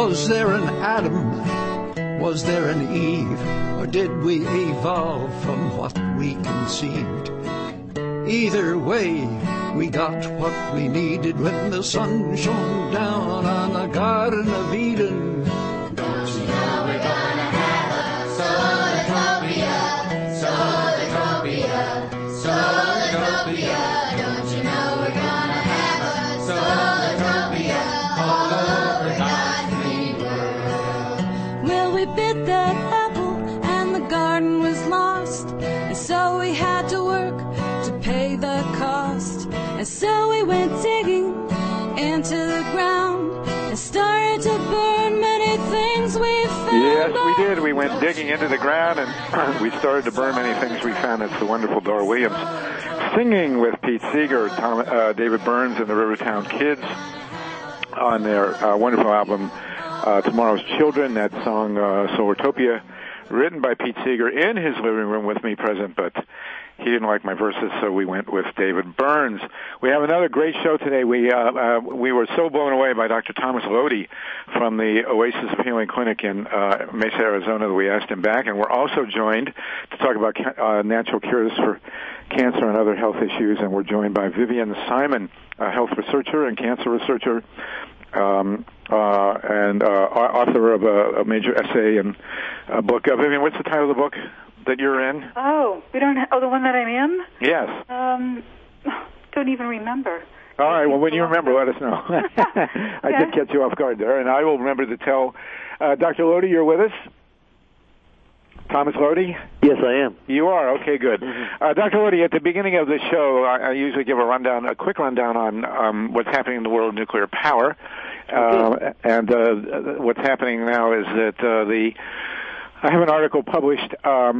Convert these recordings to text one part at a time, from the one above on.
Was there an Adam? Was there an Eve? Or did we evolve from what we conceived? Either way, we got what we needed when the sun shone down on the Garden of Eden. Don't you know we're gonna have a solartopia, solartopia, solartopia. Don't you know we're gonna have a solartopia all over God's green world? Well, we bit that apple and the garden was lost, and so we had to work to pay the cost. And so we went digging into the ground and started to burn many things we found. Yes, we did. We went digging into the ground and we started to burn many things we found. It's the wonderful Dora Williams singing with Pete Seeger, David Burns, and the Rivertown Kids on their wonderful album, Tomorrow's Children. That song, Solartopia, written by Pete Seeger in his living room with me present, but he didn't like my verses, so we went with David Burns. We have another great show today. We were so blown away by Dr. Thomas Lodi from the Oasis of Healing Clinic in Mesa, Arizona, that we asked him back. And we're also joined to talk about natural cures for cancer and other health issues. And we're joined by Vivian Simon, a health researcher and cancer researcher, and author of a major essay and a book. Vivian, what's the title of the book that you're in? Oh, we don't. The one that I'm in. Yes. Don't even remember. All right. Well, when you remember, let us know. I did catch you off guard there, and I will remember to tell Dr. Lodi you're with us. Thomas Lodi? Yes, I am. You are? Okay, good. Mm-hmm. Dr. Lodi, at the beginning of the show, I usually give a quick rundown on what's happening in the world of nuclear power. And what's happening now is that I have an article published at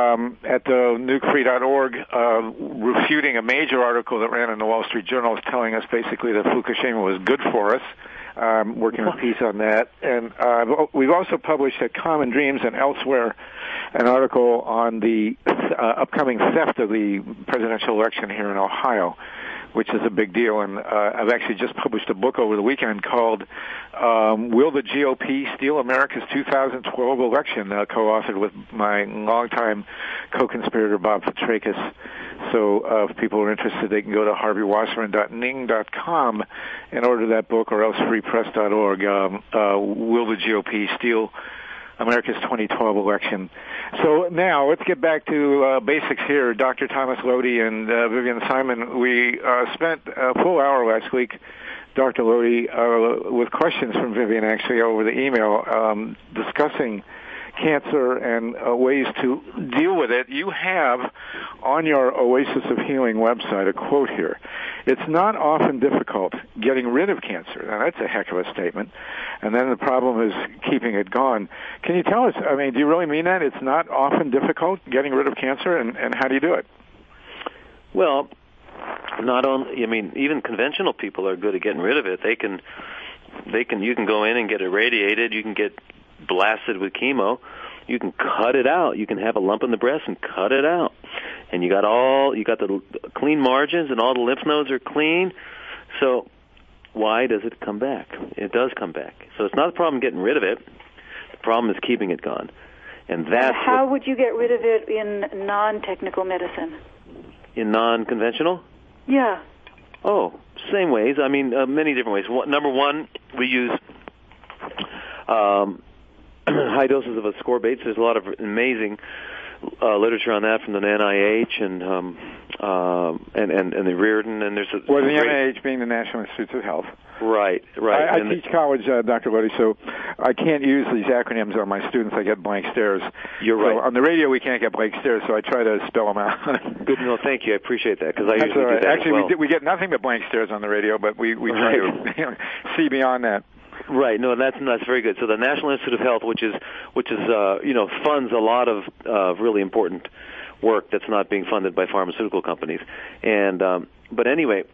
nukefree.org refuting a major article that ran in the Wall Street Journal telling us basically that Fukushima was good for us. Working a piece on that. And we've also published at Common Dreams and elsewhere an article on the upcoming theft of the presidential election here in Ohio, which is a big deal. And I've actually just published a book over the weekend called Will the GOP Steal America's 2012 Election, co-authored with my longtime co-conspirator Bob Petrakis. So if people are interested, they can go to harveywasserman.ning.com and order that book, or else freepress.org. Will the GOP Steal America's 2012 Election? So now let's get back to basics here. Dr. Thomas Lodi and Vivian Simon, we spent a full hour last week, Dr. Lodi, with questions from Vivian actually over the email, discussing cancer and ways to deal with it. You have on your Oasis of Healing website a quote here. It's not often difficult getting rid of cancer. Now, that's a heck of a statement. And then the problem is keeping it gone. Can you tell us, I mean, do you really mean that? It's not often difficult getting rid of cancer, and how do you do it? Well, not only, I mean, even conventional people are good at getting rid of it. You can go in and get irradiated. You can get blasted with chemo. You can cut it out. You can have a lump in the breast and cut it out. And you got the clean margins, and all the lymph nodes are clean. So why does it come back? It does come back. So it's not a problem getting rid of it. The problem is keeping it gone. And that's how would you get rid of it in non-technical medicine? In non-conventional? Yeah. Oh, same ways. I mean, many different ways. Number one, we use high doses of ascorbates. There's a lot of amazing literature on that from the NIH and the Reardon, and there's the NIH being the National Institutes of Health. Right. I teach college, Dr. Lodi, so I can't use these acronyms on my students. I get blank stares. You're right. On the radio, we can't get blank stares, so I try to spell them out. Good. No, thank you. I appreciate that, because I usually do that Actually, as well. we get nothing but blank stares on the radio, but we try to see beyond that. Right. No, that's very good. So the National Institute of Health, which is funds a lot of really important work that's not being funded by pharmaceutical companies. And but anyway,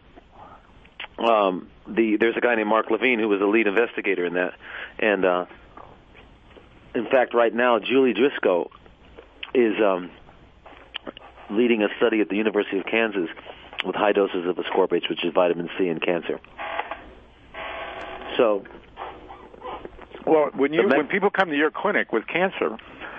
there's a guy named Mark Levine who was the lead investigator in that. And in fact, right now, Julie Driscoll is leading a study at the University of Kansas with high doses of ascorbates, which is vitamin C in cancer. So Well, when people come to your clinic with cancer,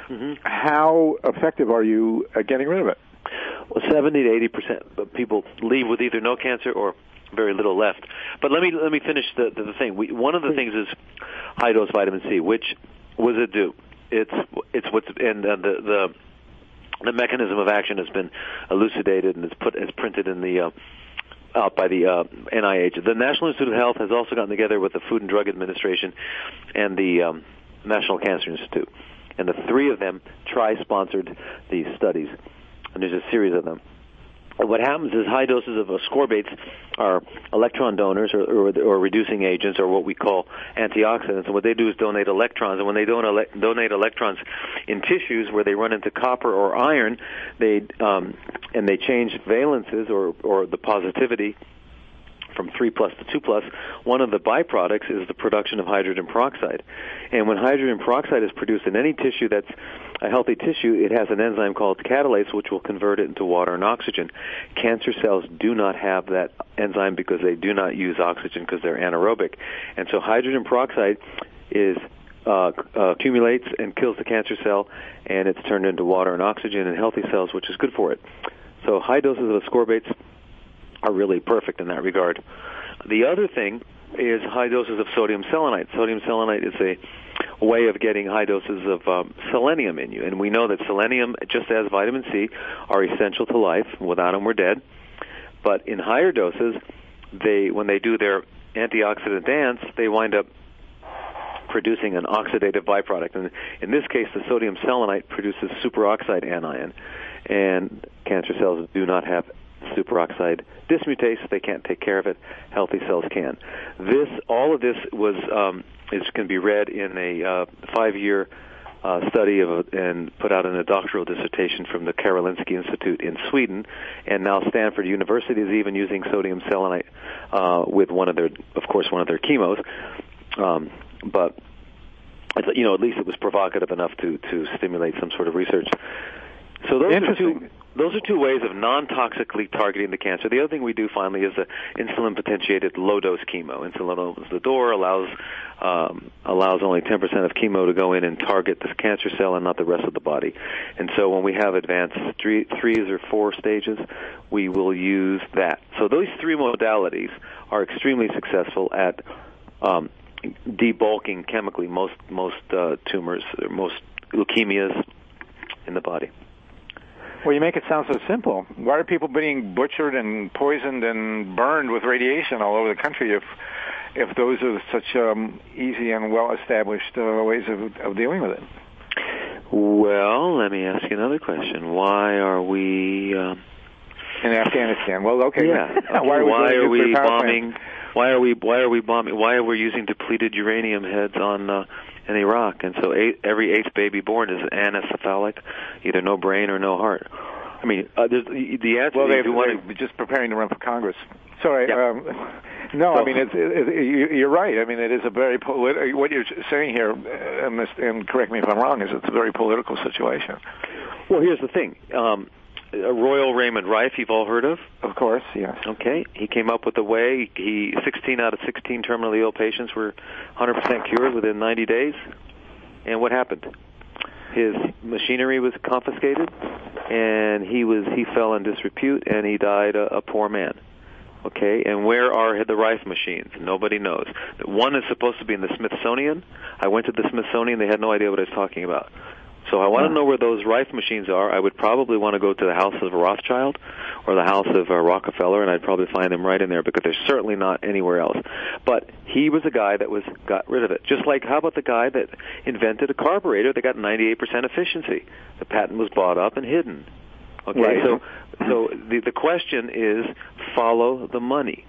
how effective are you at getting rid of it? Well, 70 to 80% of people leave with either no cancer or very little left. But let me finish the thing. One of the things is high dose vitamin C. Which was it do? It's what's and the mechanism of action has been elucidated and is printed in the out by the NIH. The National Institute of Health has also gotten together with the Food and Drug Administration and the National Cancer Institute, and the three of them sponsored these studies, and there's a series of them. And what happens is high doses of ascorbates are electron donors or reducing agents, or what we call antioxidants. And what they do is donate electrons. And when they donate electrons in tissues where they run into copper or iron, they change valences or the positivity from 3+ to 2+, one of the byproducts is the production of hydrogen peroxide. And when hydrogen peroxide is produced in any tissue that's a healthy tissue, it has an enzyme called catalase, which will convert it into water and oxygen. Cancer cells do not have that enzyme because they do not use oxygen because they're anaerobic. And so hydrogen peroxide accumulates and kills the cancer cell, and it's turned into water and oxygen in healthy cells, which is good for it. So high doses of ascorbates are really perfect in that regard. The other thing is high doses of sodium selenite. Sodium selenite is a way of getting high doses of selenium in you. And we know that selenium, just as vitamin C, are essential to life. Without them, we're dead. But in higher doses, when they do their antioxidant dance, they wind up producing an oxidative byproduct. And in this case, the sodium selenite produces superoxide anion. And cancer cells do not have superoxide dismutase. They can't take care of it. Healthy cells can. All of this can be read in a 5-year study and put out in a doctoral dissertation from the Karolinska Institute in Sweden, and now Stanford University is even using sodium selenite with one of their chemos. But at least it was provocative enough to stimulate some sort of research. So those are two ways of non-toxically targeting the cancer. The other thing we do finally is the insulin-potentiated low-dose chemo. Insulin opens the door, allows only 10% of chemo to go in and target the cancer cell and not the rest of the body. And so when we have advanced 3 or 4 stages, we will use that. So those 3 modalities are extremely successful at debulking chemically most tumors, most leukemias in the body. Well, you make it sound so simple. Why are people being butchered and poisoned and burned with radiation all over the country if those are such easy and well-established ways of dealing with it? Well, let me ask you another question. Why are we in Afghanistan? Well, okay. Yeah. Why are we bombing? Why are we bombing? Why are we using depleted uranium heads in Iraq? And so every 8th baby born is anencephalic, either no brain or no heart. I mean, there's the answer. Well, they're just preparing to run for Congress. Sorry. Yeah. No, I mean, you're right. I mean, it is a very what you're saying here, and correct me if I'm wrong, is it's a very political situation. Well, here's the thing. Royal Raymond Rife, you've all heard of? Of course, yes. Okay. He came up with a way. 16 out of 16 terminally ill patients were 100% cured within 90 days. And what happened? His machinery was confiscated, and he fell in disrepute, and he died a poor man. Okay, and where are the Rife machines? Nobody knows. One is supposed to be in the Smithsonian. I went to the Smithsonian. They had no idea what I was talking about. So I want to know where those Rife machines are. I would probably want to go to the house of Rothschild or the house of Rockefeller, and I'd probably find them right in there because they're certainly not anywhere else. But he was a guy that got rid of it. Just like, how about the guy that invented a carburetor that got 98% efficiency? The patent was bought up and hidden. Okay, right. So the question is, follow the money.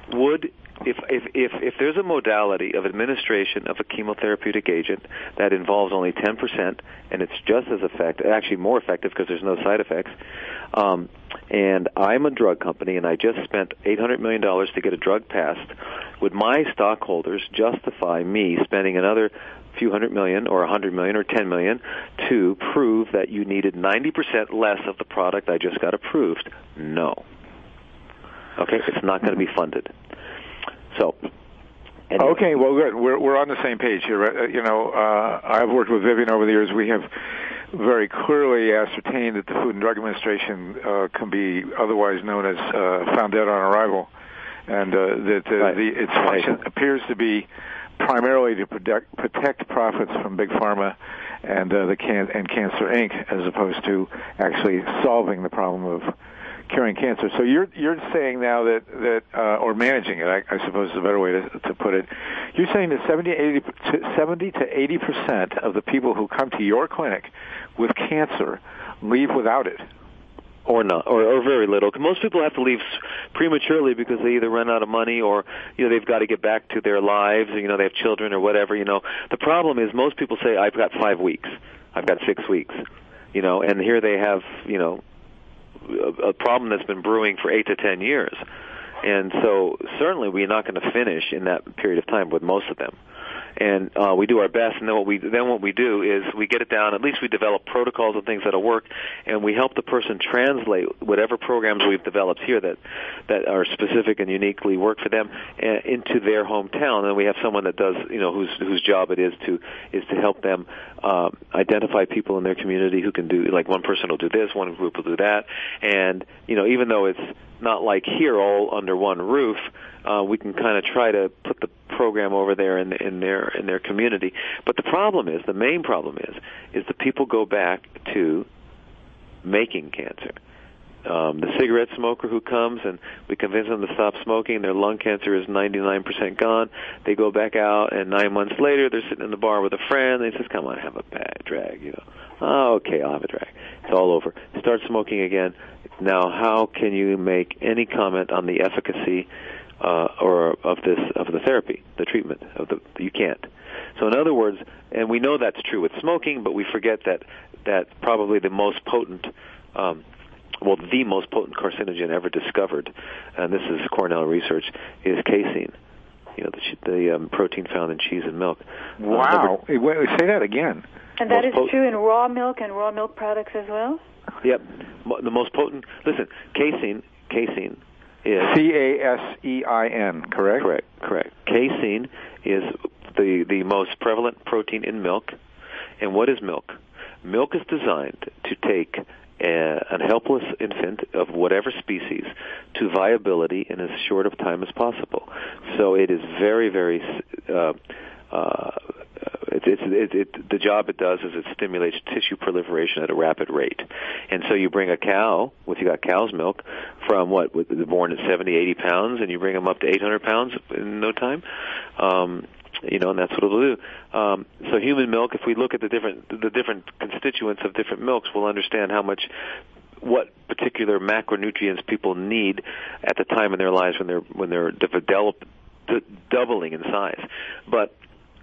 If there's a modality of administration of a chemotherapeutic agent that involves only 10% and it's just as effective, actually more effective because there's no side effects, and I'm a drug company and I just spent $800 million to get a drug passed, would my stockholders justify me spending another few $100 million or $100 million or $10 million to prove that you needed 90% less of the product I just got approved? No. Okay, it's not going to be funded. So, and Okay, well, good. We're on the same page here. I've worked with Vivian over the years. We have very clearly ascertained that the Food and Drug Administration can be otherwise known as found dead on arrival, and that its function appears to be primarily to protect profits from Big Pharma and Cancer Inc., as opposed to actually solving the problem of curing cancer. So you're saying now that or managing it, I suppose is a better way to put it. You're saying that 70 to 80% of the people who come to your clinic with cancer leave without it. Or not, or very little. Most people have to leave prematurely because they either run out of money or, they've got to get back to their lives, or, they have children or whatever, The problem is most people say, I've got 5 weeks, I've got 6 weeks, and here they have, a problem that's been brewing for 8 to 10 years. And so certainly we're not going to finish in that period of time with most of them. And we do our best, and then what we do is we get it down. At least we develop protocols and things that'll work, and we help the person translate whatever programs we've developed here that are specific and uniquely work for them into their hometown. And we have someone that does, whose job it is to help them identify people in their community who can do, like one person will do this, one group will do that, and even though it's not like here all under one roof, we can kind of try to put the program over there in their community. But the main problem is the people go back to making cancer. The cigarette smoker who comes and we convince them to stop smoking, their lung cancer is 99% gone. They go back out, and 9 months later they're sitting in the bar with a friend. They says, "Come on, have a drag." Oh, okay, I'll have a drag. It's all over. Start smoking again. Now, how can you make any comment on the efficacy or of the therapy, the treatment you can't. So in other words, and we know that's true with smoking, but we forget that probably the most potent the most potent carcinogen ever discovered, and this is Cornell research, is casein. The protein found in cheese and milk. Wow! Wait, say that again. And that is true in raw milk and raw milk products as well? Yep. The most potent. Listen, casein is CASEIN, correct? Correct. Casein is the most prevalent protein in milk. And what is milk? Milk is designed to take a helpless infant of whatever species to viability in as short of time as possible. So it is very, very the job it does is it stimulates tissue proliferation at a rapid rate. And so you bring a cow, if you got cow's milk, from they're born at 70, 80 pounds, and you bring them up to 800 pounds in no time. And that's what it'll do. So human milk, if we look at the different constituents of different milks, we'll understand what particular macronutrients people need at the time in their lives when they're doubling in size. But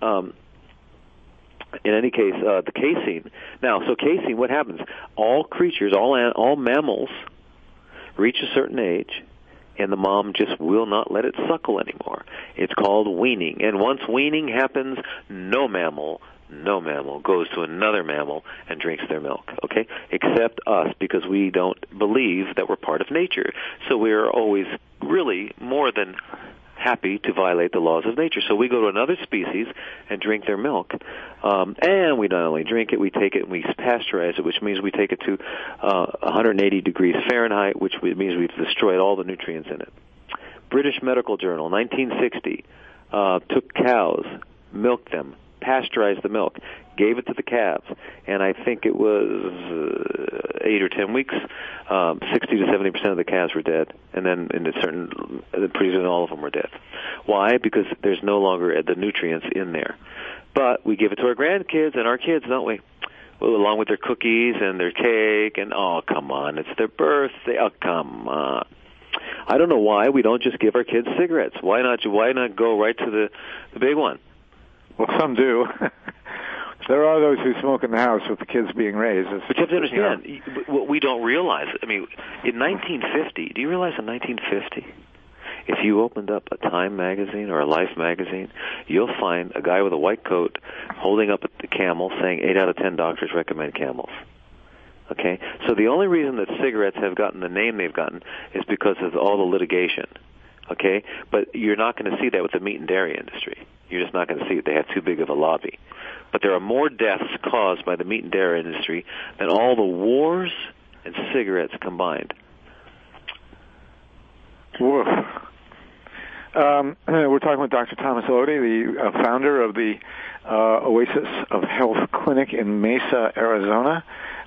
in any case, the casein. Now, so casein, what happens? All creatures, all mammals, reach a certain age, and the mom just will not let it suckle anymore. It's called weaning. And once weaning happens, no mammal goes to another mammal and drinks their milk, okay? Except us, because we don't believe that we're part of nature. So we're always really more than happy to violate the laws of nature. So we go to another species and drink their milk. And we not only drink it, we take it and we pasteurize it, which means we take it to 180 degrees Fahrenheit, which means we've destroyed all the nutrients in it. British Medical Journal, 1960, took cows, milked them, pasteurized the milk, gave it to the calves, and I think it was 8 or 10 weeks, 60 to 70% of the calves were dead, and then pretty soon all of them were dead. Why? Because there's no longer the nutrients in there. But we give it to our grandkids and our kids, don't we? Well, along with their cookies and their cake, and oh, come on, it's their birthday. Oh, come on. I don't know why we don't just give our kids cigarettes. Why not go right to the big one? Well, some do. There are those who smoke in the house with the kids being raised. But you have to understand, what we don't realize, I mean, in 1950, do you realize in 1950, if you opened up a Time magazine or a Life magazine, you'll find a guy with a white coat holding up a camel saying 8 out of 10 doctors recommend camels. Okay? So the only reason that cigarettes have gotten the name they've gotten is because of all the litigation. Okay, but you're not going to see that with the meat and dairy industry. You're just not going to see it. They have too big of a lobby. But there are more deaths caused by the meat and dairy industry than all the wars and cigarettes combined. Woof. We're talking with Dr. Thomas Lody, the founder of the Oasis of Health Clinic in Mesa, Arizona.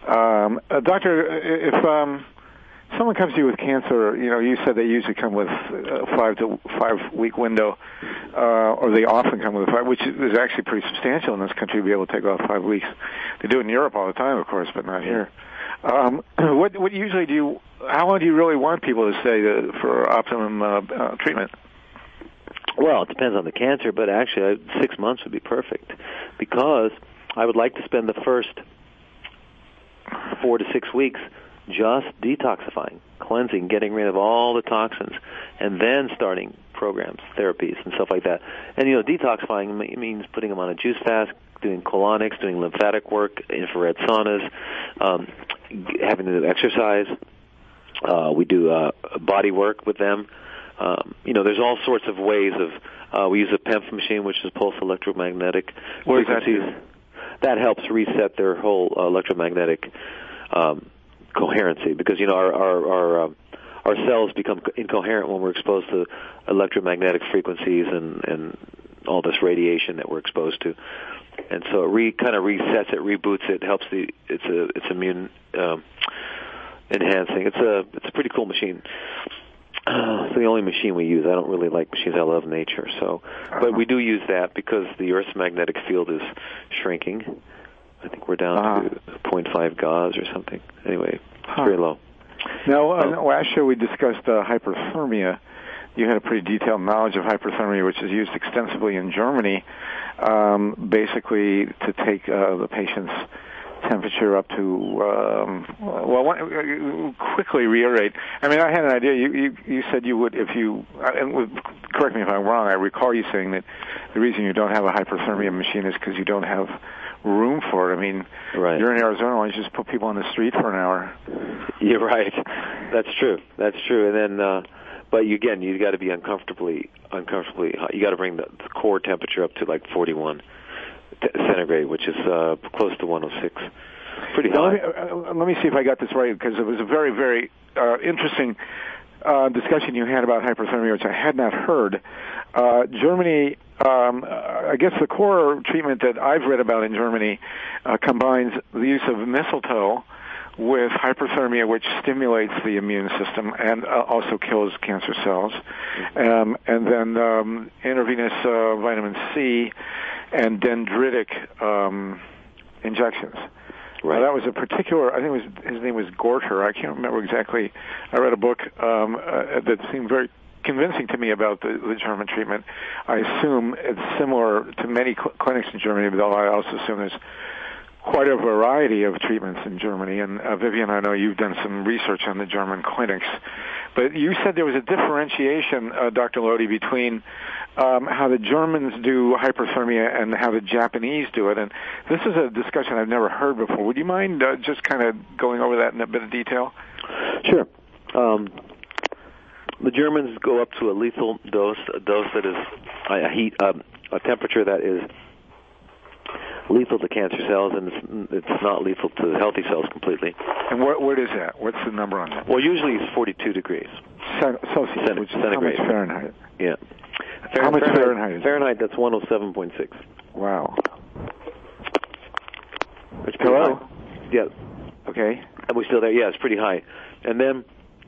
Doctor, if someone comes to you with cancer, you said they usually come with a 5 week window, or they often come with a 5, which is actually pretty substantial in this country to be able to take off 5 weeks. They do it in Europe all the time, of course, but not here. What usually how long do you really want people to stay for optimum treatment? Well, it depends on the cancer, but actually 6 months would be perfect, because I would like to spend the first 4 to 6 weeks just detoxifying, cleansing, getting rid of all the toxins, and then starting programs, therapies, and stuff like that. And, detoxifying means putting them on a juice fast, doing colonics, doing lymphatic work, infrared saunas, having to do exercise. We do body work with them. There's all sorts of ways of, we use a PEMF machine, which is pulse electromagnetic frequencies. That helps reset their whole electromagnetic coherency, because our cells become incoherent when we're exposed to electromagnetic frequencies and all this radiation that we're exposed to, and so it kind of resets it, reboots it, helps it's immune enhancing. It's a pretty cool machine. It's the only machine we use. I don't really like machines. I love nature, but we do use that because the Earth's magnetic field is shrinking. I think we're down to 0.5 Gauss or something. Anyway, it's very low. Now, last show we discussed hyperthermia. You had a pretty detailed knowledge of hyperthermia, which is used extensively in Germany, basically to take the patient's temperature up to, quickly reiterate. I mean, I had an idea. You said you would, correct me if I'm wrong, I recall you saying that the reason you don't have a hyperthermia machine is because you don't have room for it. I mean, right. You're in Arizona, why don't you just put people on the street for an hour? You're right. That's true. And then, but you got to be uncomfortably hot. You got to bring the core temperature up to like 41 centigrade, which is close to 106. Pretty high. Let me see if I got this right, because it was a very, very interesting discussion you had about hyperthermia, which I had not heard. Germany, I guess the core treatment that I've read about in Germany combines the use of mistletoe with hyperthermia, which stimulates the immune system and also kills cancer cells, and then intravenous vitamin C and dendritic injections. Right. That was a particular, I think his name was Gorter. I can't remember exactly. I read a book that seemed very convincing to me about the German treatment. I assume it's similar to many clinics in Germany, but I also assume there's quite a variety of treatments in Germany. And Vivian, I know you've done some research on the German clinics. But you said there was a differentiation, Dr. Lody, between how the Germans do hyperthermia and how the Japanese do it. And this is a discussion I've never heard before. Would you mind just kind of going over that in a bit of detail? Sure. The Germans go up to a lethal dose, a dose that is a temperature that is lethal to cancer cells, and it's not lethal to healthy cells completely. And what is that? What's the number on that? Well, usually it's 42 degrees. Celsius, which is centigrade. How much Fahrenheit? Yeah. How much Fahrenheit is it? Fahrenheit, that's 107.6. Wow. It's pretty high. Yeah. Okay. And we're still there. Yeah, it's pretty high. And then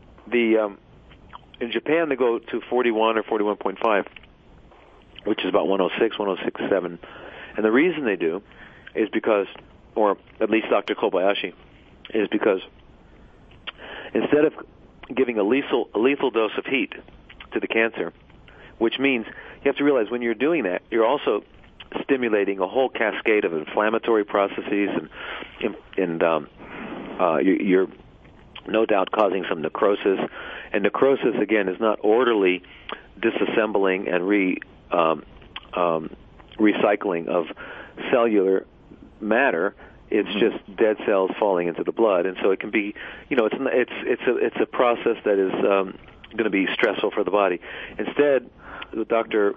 in Japan they go to 41 or 41.5, which is about 106, 106.7. And the reason they do is because, or at least Dr. Kobayashi, is because instead of giving a lethal dose of heat to the cancer, which means you have to realize when you're doing that, you're also stimulating a whole cascade of inflammatory processes, and you're no doubt causing some necrosis. And necrosis, again, is not orderly disassembling and recycling of cellular matter. It's just dead cells falling into the blood, and so it can be, it's a process that is going to be stressful for the body. Instead, Dr.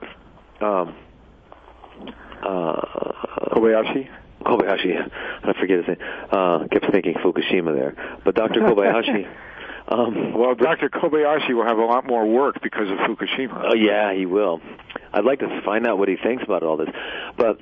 Kobayashi, I forget his name. Kept thinking Fukushima there, but Dr. Kobayashi. Well, Dr. Kobayashi will have a lot more work because of Fukushima. Oh yeah, he will. I'd like to find out what he thinks about all this, but.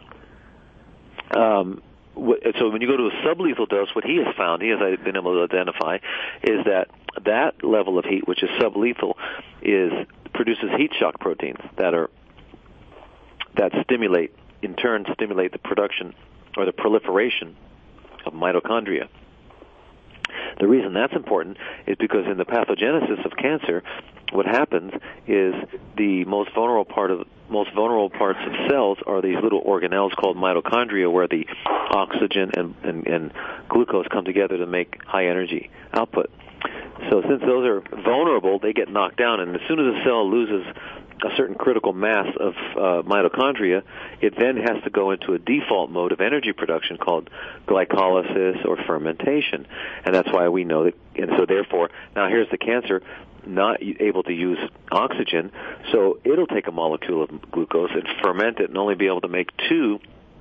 So when you go to a sublethal dose, what he has found, he has been able to identify, is that level of heat, which is sublethal, produces heat shock proteins that stimulate the production or the proliferation of mitochondria. The reason that's important is because in the pathogenesis of cancer, what happens is the most vulnerable parts of cells are these little organelles called mitochondria, where the oxygen and glucose come together to make high energy output. So since those are vulnerable, they get knocked down, and as soon as a cell loses a certain critical mass of mitochondria, it then has to go into a default mode of energy production called glycolysis or fermentation. And that's why we know that, and so therefore, now here's the cancer not able to use oxygen, so it'll take a molecule of glucose and ferment it and only be able to make 2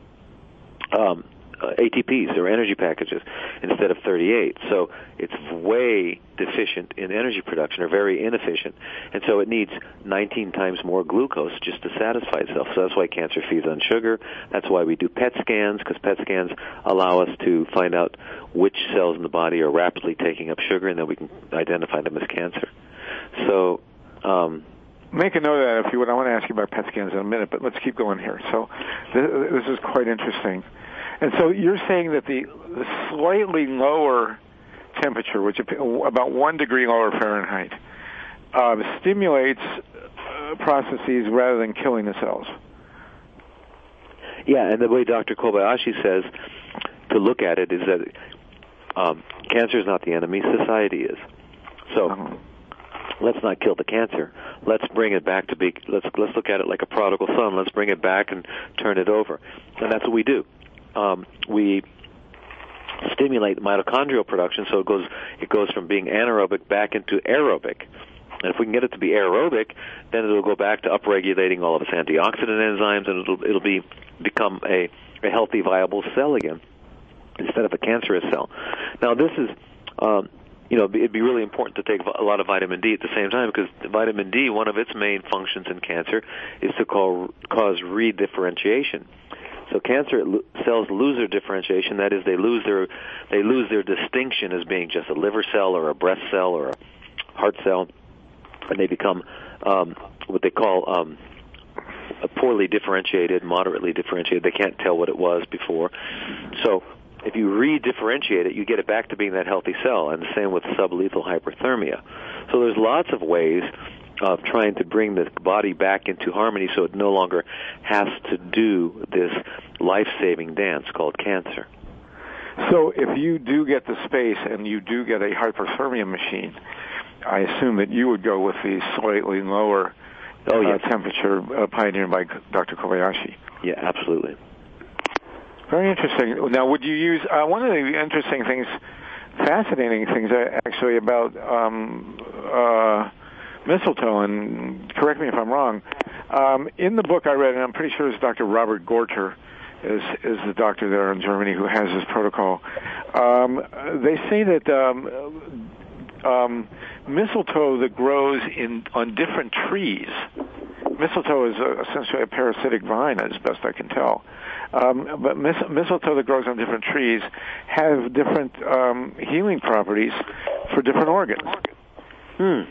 ATPs, or energy packages, instead of 38. So it's way deficient in energy production, or very inefficient. And so it needs 19 times more glucose just to satisfy itself. So that's why cancer feeds on sugar. That's why we do PET scans, because PET scans allow us to find out which cells in the body are rapidly taking up sugar, and then we can identify them as cancer. So, make a note of that if you would. I want to ask you about PET scans in a minute, but let's keep going here. So this is quite interesting. And so you're saying that the slightly lower temperature, which is about 1 degree lower Fahrenheit, stimulates processes rather than killing the cells. Yeah, and the way Dr. Kobayashi says to look at it is that cancer is not the enemy, society is. So let's not kill the cancer. Let's bring it back to be. Let's look at it like a prodigal son. Let's bring it back and turn it over, and that's what we do. We stimulate mitochondrial production, so it goes from being anaerobic back into aerobic. And if we can get it to be aerobic, then it'll go back to upregulating all of its antioxidant enzymes, and it'll become a healthy, viable cell again, instead of a cancerous cell. Now, this is, it'd be really important to take a lot of vitamin D at the same time, because vitamin D, one of its main functions in cancer, is to cause redifferentiation. So cancer cells lose their differentiation. That is, they lose their distinction as being just a liver cell or a breast cell or a heart cell, and they become what they call a poorly differentiated, moderately differentiated. They can't tell what it was before. So if you redifferentiate it, you get it back to being that healthy cell, and the same with sublethal hyperthermia. So there's lots of ways of trying to bring the body back into harmony so it no longer has to do this life-saving dance called cancer. So if you do get the space and you do get a hyperthermia machine, I assume that you would go with the slightly lower temperature pioneered by Dr. Kobayashi. Yeah, absolutely. Very interesting. Now, would you use one of the interesting things, fascinating things actually about mistletoe, and correct me if I'm wrong, in the book I read, and I'm pretty sure it's Dr. Robert Gorter is the doctor there in Germany who has this protocol. They say that mistletoe that grows on different trees, mistletoe is essentially a parasitic vine, as best I can tell, but mistletoe that grows on different trees have different healing properties for different organs. The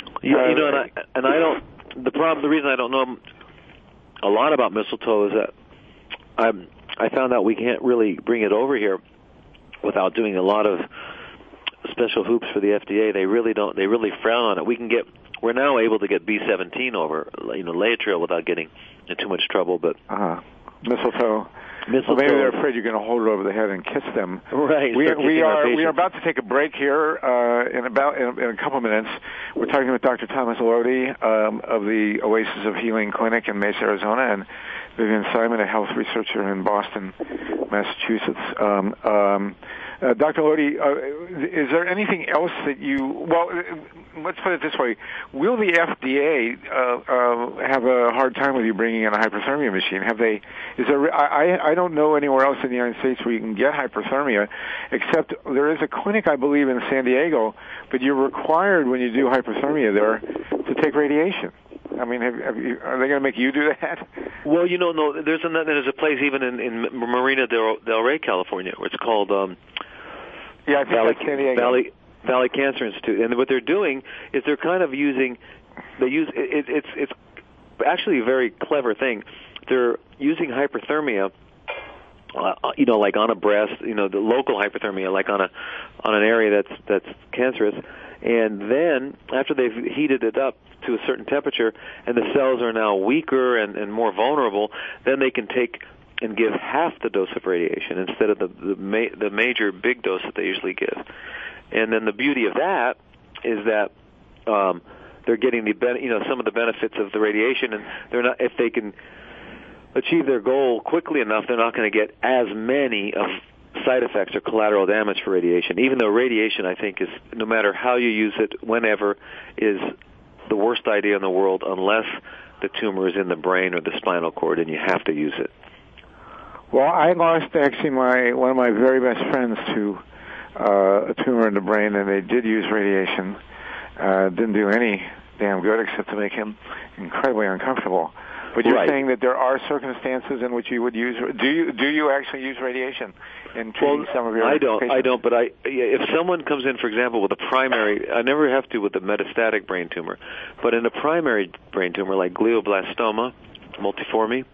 reason I don't know a lot about mistletoe is that I found out we can't really bring it over here without doing a lot of special hoops for the FDA. They really frown on it. We're now able to get B17 over, Laetrile, without getting in too much trouble, but mistletoe. Well, maybe they're afraid you're going to hold it over the head and kiss them. Right. We are about to take a break here in a couple of minutes. We're talking with Dr. Thomas Lodi of the Oasis of Healing Clinic in Mesa, Arizona, and Vivian Simon, a health researcher in Boston, Massachusetts. Dr. Lodi, is there anything else that let's put it this way. Will the FDA have a hard time with you bringing in a hyperthermia machine? I don't know anywhere else in the United States where you can get hyperthermia, except there is a clinic, I believe, in San Diego, but you're required when you do hyperthermia there to take radiation. I mean, are they going to make you do that? Well, no. There's a place even in Marina del Rey, California, where it's called I think that's San Diego. Valley Cancer Institute. And what they're doing is they're kind of it's actually a very clever thing. They're using hyperthermia, like on a breast, the local hyperthermia, like on an area that's cancerous. And then after they've heated it up to a certain temperature and the cells are now weaker and more vulnerable, then they can take and give half the dose of radiation instead of the major big dose that they usually give. And then the beauty of that is that they're getting some of the benefits of the radiation, and they're not, if they can achieve their goal quickly enough, they're not going to get as many of side effects or collateral damage for radiation. Even though radiation, I think, is, no matter how you use it, whenever, is the worst idea in the world unless the tumor is in the brain or the spinal cord and you have to use it. Well, I lost actually one of my very best friends to a tumor in the brain, and they did use radiation. Didn't do any damn good except to make him incredibly uncomfortable. But you're saying that there are circumstances in which you would use. Do you actually use radiation in treating some of your patients? I don't. But if someone comes in, for example, with a primary, I never have to with a metastatic brain tumor, but in a primary brain tumor like glioblastoma multiforme,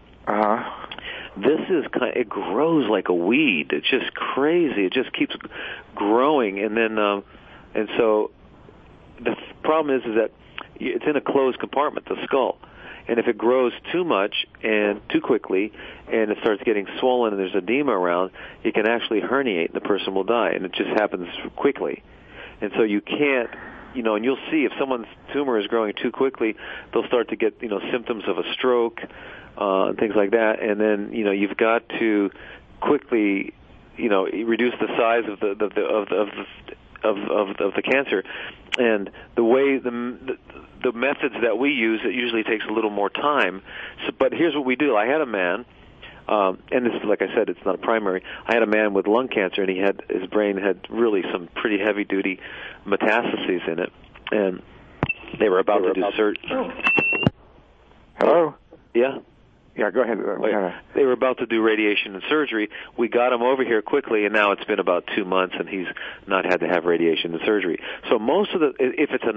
it grows like a weed. It's just crazy. It just keeps growing, and then and so the problem is that it's in a closed compartment, the skull. And if it grows too much and too quickly and it starts getting swollen and there's edema around, it can actually herniate and the person will die. And it just happens quickly. And so you can't, and you'll see if someone's tumor is growing too quickly, they'll start to get, symptoms of a stroke, and things like that. And then, you've got to quickly, reduce the size of the cancer. And the way the methods that we use, it usually takes a little more time. But here's what we do. I had a man, and this is, like I said, it's not a primary. I had a man with lung cancer, and his brain had really some pretty heavy-duty metastases in it. And they were about to do surgery. Hello? Yeah? Yeah, go ahead. They were about to do radiation and surgery. We got him over here quickly, and now it's been about 2 months, and he's not had to have radiation and surgery. So if it's a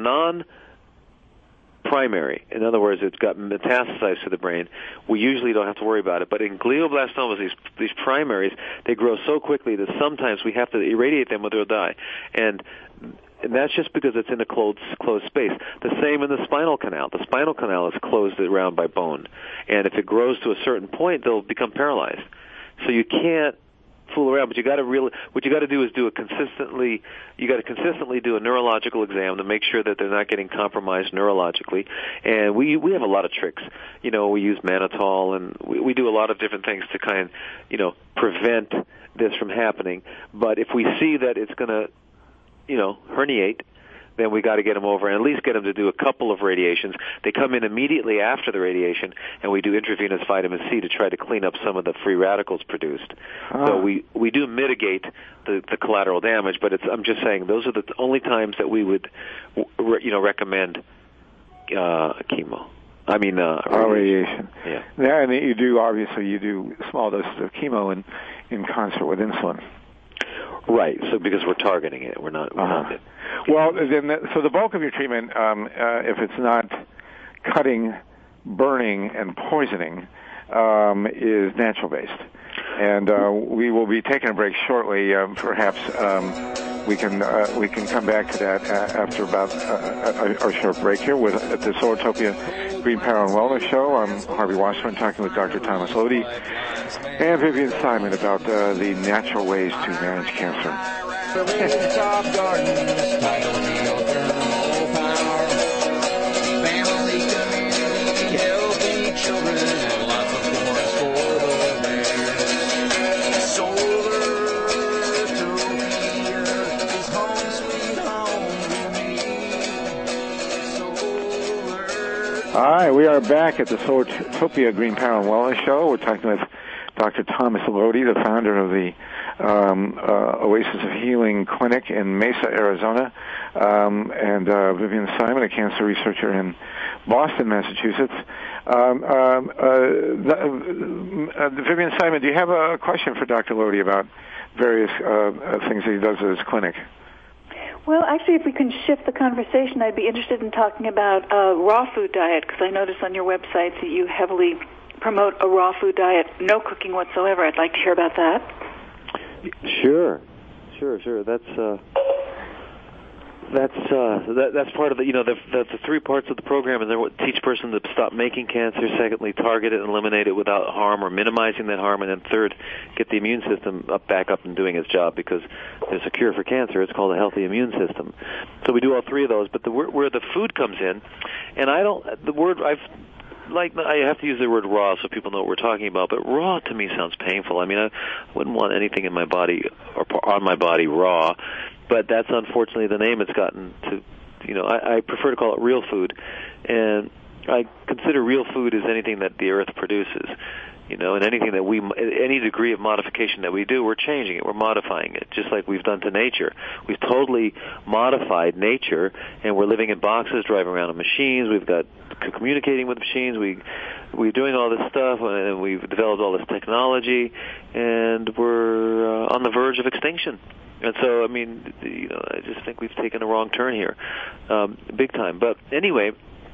non-primary, in other words, it's got metastasized to the brain, we usually don't have to worry about it. But in glioblastomas, these primaries, they grow so quickly that sometimes we have to irradiate them or they'll die. And that's just because it's in a closed space. The same in the spinal canal. The spinal canal is closed around by bone. And if it grows to a certain point, they'll become paralyzed. So you can't fool around, but what you got to do is consistently do a neurological exam to make sure that they're not getting compromised neurologically. And we have a lot of tricks. We use mannitol, and we do a lot of different things to kind of, prevent this from happening. But if we see that it's going to herniate, then we got to get them over and at least get them to do a couple of radiations. They come in immediately after the radiation, and we do intravenous vitamin C to try to clean up some of the free radicals produced. So we do mitigate the collateral damage, but I'm just saying those are the only times that we would, recommend chemo. I mean, radiation. Yeah. Yeah, and you do small doses of chemo in concert with insulin. Right. So because we're targeting it, we're not. Well, then, so the bulk of your treatment, if it's not cutting, burning, and poisoning, is natural based. And we will be taking a break shortly. Perhaps we can come back to that after about our short break here at the Solartopia Green Power and Wellness Show. I'm Harvey Wasserman talking with Dr. Thomas Lodi and Vivian Simon about the natural ways to manage cancer. Top gardens, title geothermal power, family, community, healthy children, and lots of forest for the bears. Solar are back at the Solartopia Green Power and Wellness Show. We're talking with Dr. Thomas Lodi, the founder of the Oasis of Healing Clinic in Mesa, Arizona, and Vivian Simon, a cancer researcher in Boston, Massachusetts. Vivian Simon, do you have a question for Dr. Lodi about various things that he does at his clinic? Well, actually, if we can shift the conversation, I'd be interested in talking about raw food diet, because I notice on your website that you heavily promote a raw food diet, no cooking whatsoever. I'd like to hear about that. Sure. That's part of the, the three parts of the program, and then teach person to stop making cancer. Secondly, target it and eliminate it without harm or minimizing that harm, and then third, get the immune system back up and doing its job, because there's a cure for cancer. It's called a healthy immune system. So we do all three of those. But where the food comes in, and I have to use the word raw so people know what we're talking about, but raw to me sounds painful. I mean, I wouldn't want anything in my body or on my body raw, but that's unfortunately the name it's gotten to. I prefer to call it real food, and I consider real food as anything that the earth produces. And anything that any degree of modification that we do, we're changing it, we're modifying it, just like we've done to nature. We've totally modified nature, and we're living in boxes, driving around in machines. We've got communicating with machines. We're doing all this stuff, and we've developed all this technology, and we're on the verge of extinction. And so, I mean, I just think we've taken a wrong turn here, big time. But anyway,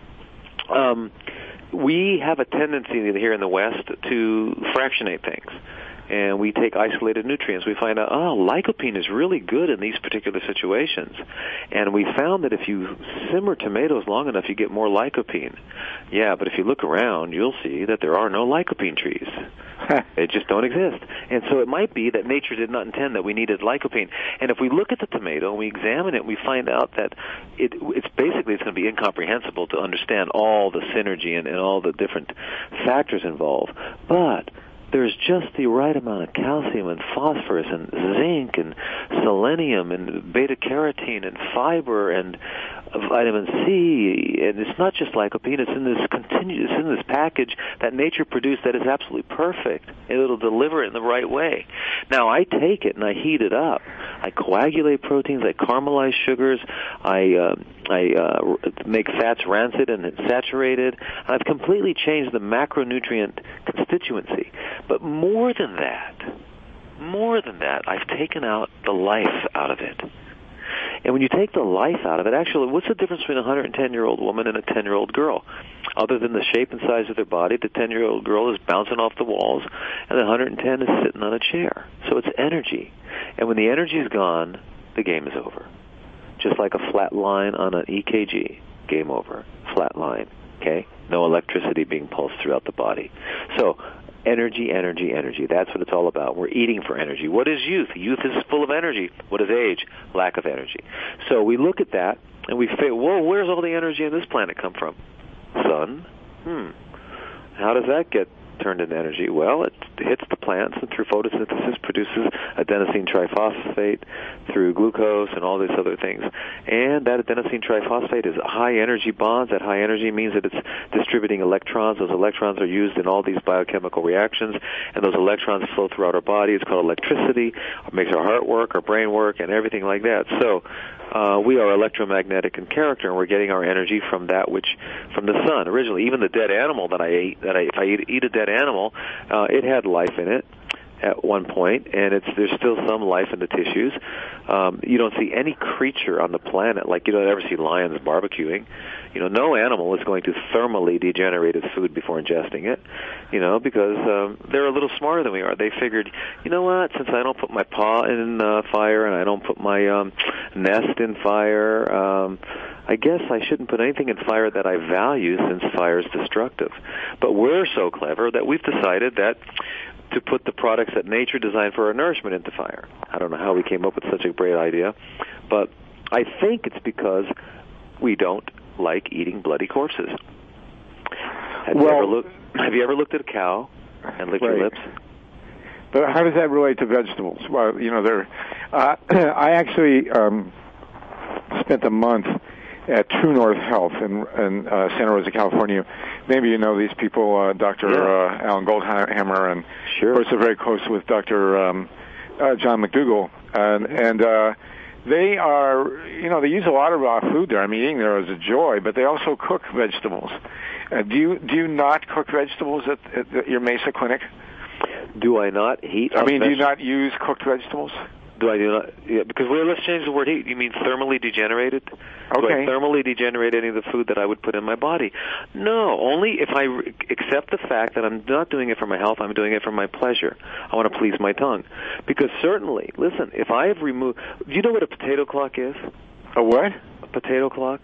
we have a tendency here in the West to fractionate things, and we take isolated nutrients. We find out, lycopene is really good in these particular situations, and we found that if you simmer tomatoes long enough, you get more lycopene. Yeah, but if you look around, you'll see that there are no lycopene trees. They just don't exist. And so it might be that nature did not intend that we needed lycopene. And if we look at the tomato and we examine it, we find out that it's going to be incomprehensible to understand all the synergy and all the different factors involved. But there's just the right amount of calcium and phosphorus and zinc and selenium and beta-carotene and fiber and vitamin C, and it's not just lycopene. It's in this package that nature produced that is absolutely perfect, and it'll deliver it in the right way. Now I take it and I heat it up. I coagulate proteins. I caramelize sugars. I make fats rancid and saturated. I've completely changed the macronutrient constituency. But more than that, I've taken out the life out of it. And when you take the life out of it, actually, what's the difference between a 110-year-old woman and a 10-year-old girl? Other than the shape and size of their body, the 10-year-old girl is bouncing off the walls, and the 110 is sitting on a chair. So it's energy. And when the energy is gone, the game is over. Just like a flat line on an EKG, game over, flat line, okay? No electricity being pulsed throughout the body. So energy, energy, energy. That's what it's all about. We're eating for energy. What is youth? Youth is full of energy. What is age? Lack of energy. So we look at that, and we say, whoa, where's all the energy on this planet come from? Sun? How does that get turned into energy? Well, it hits the plants and through photosynthesis produces adenosine triphosphate through glucose and all these other things. And that adenosine triphosphate is high energy bonds. That high energy means that it's distributing electrons. Those electrons are used in all these biochemical reactions, and those electrons flow throughout our body. It's called electricity. It makes our heart work, our brain work, and everything like that. So we are electromagnetic in character, and we're getting our energy from from the sun. Originally, even the dead animal that I ate, if I eat a dead animal, it had life in it at one point, and there's still some life in the tissues. You don't see any creature on the planet, like you don't ever see lions barbecuing. No animal is going to thermally degenerate its food before ingesting it, because they're a little smarter than we are. They figured, you know what, since I don't put my paw in fire and I don't put my nest in fire, I guess I shouldn't put anything in fire that I value, since fire is destructive. But we're so clever that we've decided that to put the products that nature designed for our nourishment into fire. I don't know how we came up with such a great idea, but I think it's because we don't like eating bloody corpses. Have you ever looked at a cow and licked your lips? But how does that relate to vegetables? Well, I actually spent a month at True North Health in Santa Rosa, California, maybe you know these people, Dr. Alan Goldhammer, and Sure. of course they're very close with Dr. John McDougall, and they are, they use a lot of raw food there. I mean, eating there is a joy, but they also cook vegetables. Do you not cook vegetables at your Mesa clinic? Do I not heat? I mean, do you not use cooked vegetables? Do I do not? Yeah, because let's change the word heat. You mean thermally degenerated? Okay. Do I thermally degenerate any of the food that I would put in my body? No, only if I accept the fact that I'm not doing it for my health, I'm doing it for my pleasure. I want to please my tongue. Because certainly, listen, if I have removed... Do you know what a potato clock is? A what? A potato clock?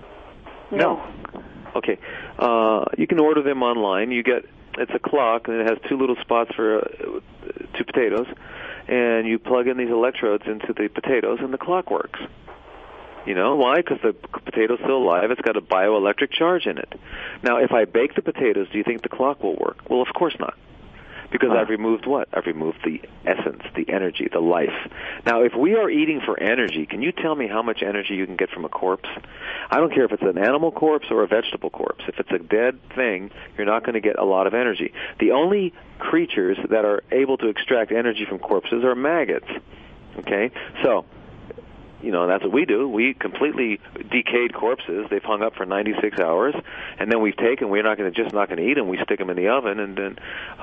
No. Okay. You can order them online. It's a clock, and it has two little spots for 2 potatoes. And you plug in these electrodes into the potatoes, and the clock works. You know why? Because the potato's still alive. It's got a bioelectric charge in it. Now, if I bake the potatoes, do you think the clock will work? Well, of course not. Because I've removed what? I've removed the essence, the energy, the life. Now, if we are eating for energy, can you tell me how much energy you can get from a corpse? I don't care if it's an animal corpse or a vegetable corpse. If it's a dead thing, you're not going to get a lot of energy. The only creatures that are able to extract energy from corpses are maggots. Okay? So, that's what we do. We completely decayed corpses. They've hung up for 96 hours, and then we're not going to eat them. We stick them in the oven, and then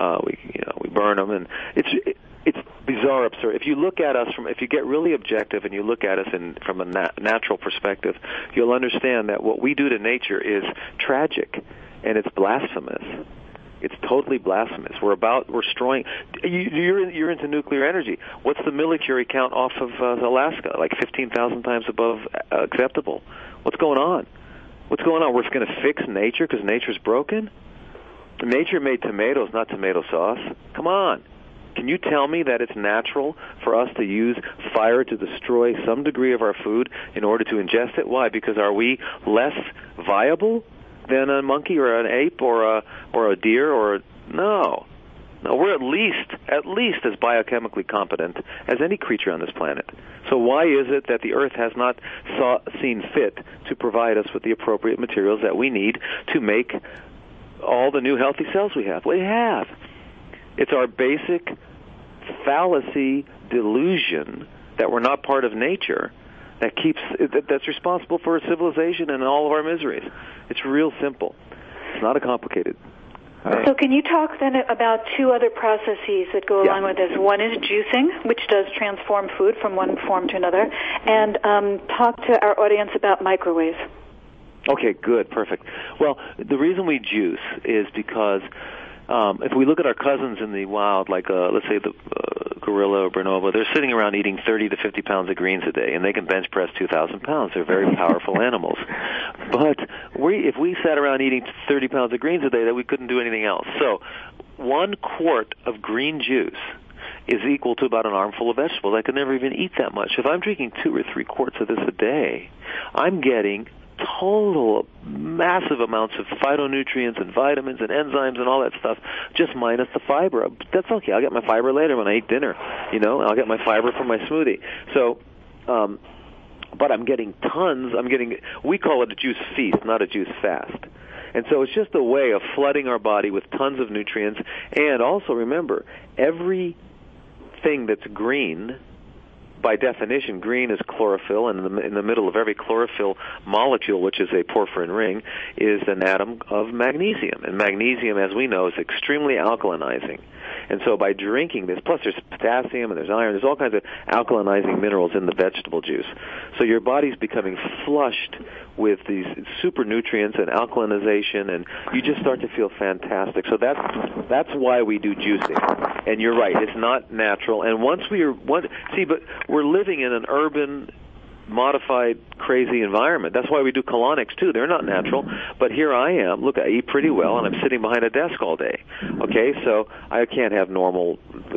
we burn them, and it's bizarre, absurd. If you look at us if you get really objective and you look at us from a natural perspective, you'll understand that what we do to nature is tragic, and it's blasphemous. It's totally blasphemous. We're destroying. You're into nuclear energy. What's the military count off of Alaska? Like 15,000 times above acceptable. What's going on? What's going on? We're going to fix nature because nature's broken? Nature made tomatoes, not tomato sauce. Come on. Can you tell me that it's natural for us to use fire to destroy some degree of our food in order to ingest it? Why? Because are we less viable than a monkey or an ape or a deer no, we're at least as biochemically competent as any creature on this planet. So why is it that the earth has not seen fit to provide us with the appropriate materials that we need to make all the new healthy cells we have? We have. It's our basic fallacy delusion that we're not part of nature that's responsible for civilization and all of our miseries. It's real simple. It's not a complicated. So can you talk then about 2 other processes that go along with this? One is juicing, which does transform food from one form to another, and talk to our audience about microwaves. Okay, good, perfect. Well, the reason we juice is because if we look at our cousins in the wild, like let's say the gorilla or bonobo, they're sitting around eating 30 to 50 pounds of greens a day, and they can bench press 2,000 pounds. They're very powerful animals. But if we sat around eating 30 pounds of greens a day, then we couldn't do anything else. So 1 quart of green juice is equal to about an armful of vegetables. I could never even eat that much. If I'm drinking 2 or 3 quarts of this a day, I'm getting total massive amounts of phytonutrients and vitamins and enzymes and all that stuff, just minus the fiber. That's okay. I'll get my fiber later when I eat dinner. I'll get my fiber from my smoothie. So, but I'm getting tons. We call it a juice feast, not a juice fast. And so it's just a way of flooding our body with tons of nutrients. And also remember, everything that's green, by definition, green is chlorophyll, and in the middle of every chlorophyll molecule, which is a porphyrin ring, is an atom of magnesium. And magnesium, as we know, is extremely alkalinizing. And so by drinking this, plus there's potassium and there's iron, there's all kinds of alkalinizing minerals in the vegetable juice. So your body's becoming flushed with these super nutrients and alkalinization, and you just start to feel fantastic. So that's why we do juicing. And you're right, it's not natural. And but we're living in an urban, modified, crazy environment. That's why we do colonics too. They're not natural. But here I am. Look, I eat pretty well, and I'm sitting behind a desk all day. Okay, so I can't have normal,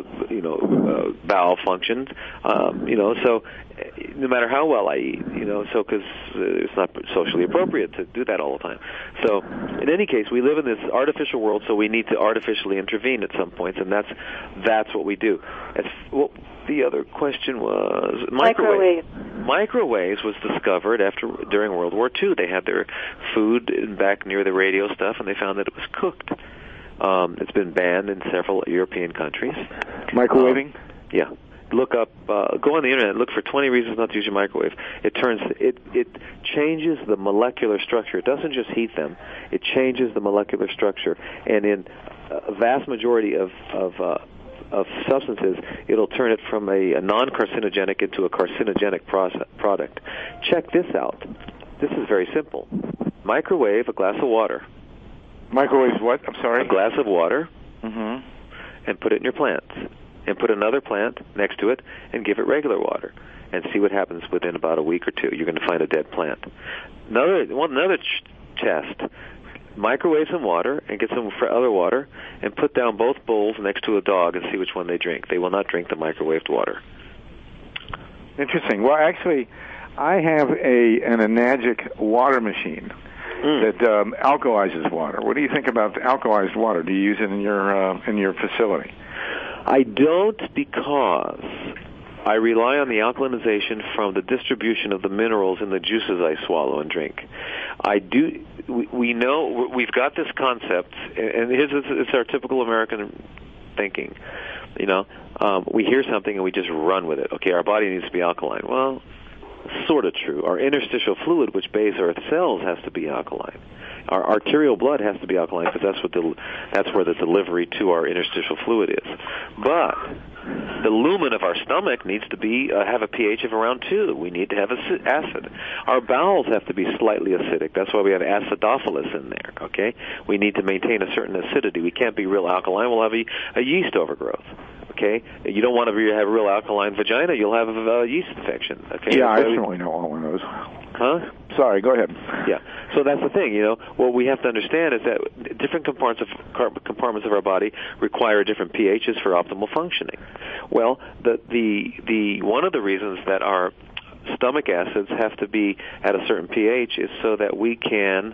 bowel functions. So no matter how well I eat, because it's not socially appropriate to do that all the time. So in any case, we live in this artificial world, so we need to artificially intervene at some points, and that's what we do. The other question was microwave. microwaves was discovered during World War II. They had their food back near the radio stuff, and they found that it was cooked. It's been banned in several European countries. Microwaving? Yeah. Look up, go on the internet, look for 20 reasons not to use your microwave. It changes the molecular structure. It doesn't just heat them, it changes the molecular structure. And in a vast majority of substances, it'll turn it from a non-carcinogenic into a carcinogenic product. Check this out. This is very simple. Microwave a glass of water. Microwave what? I'm sorry? A glass of water, Mm-hmm. and put it in your plants. And put another plant next to it and give it regular water, and see what happens within about a week or two. You're going to find a dead plant. Another test. Microwave some water and get some other water and put down both bowls next to a dog and see which one they drink. They will not drink the microwaved water. Interesting. Well, actually, I have an Enagic water machine that alkalizes water. What do you think about alkalized water? Do you use it in your facility? I don't, because I rely on the alkalinization from the distribution of the minerals in the juices I swallow and drink. I do. We know we've got this concept, and it's our typical American thinking. You know, we hear something and we just run with it. Okay, our body needs to be alkaline. Well, sort of true. Our interstitial fluid, which bathes our cells, has to be alkaline. Our arterial blood has to be alkaline because that's where the delivery to our interstitial fluid is. But the lumen of our stomach needs to be have a pH of around 2. We need to have acid. Our bowels have to be slightly acidic. That's why we have acidophilus in there. Okay, we need to maintain a certain acidity. We can't be real alkaline. We'll have a yeast overgrowth. Okay, you don't want to have a real alkaline vagina. You'll have a yeast infection. Okay, yeah, I certainly know all of those. Huh? Sorry, go ahead. Yeah. So that's the thing, you know. What we have to understand is that different compartments of our body require different pHs for optimal functioning. Well, the one of the reasons that our stomach acids have to be at a certain pH is so that we can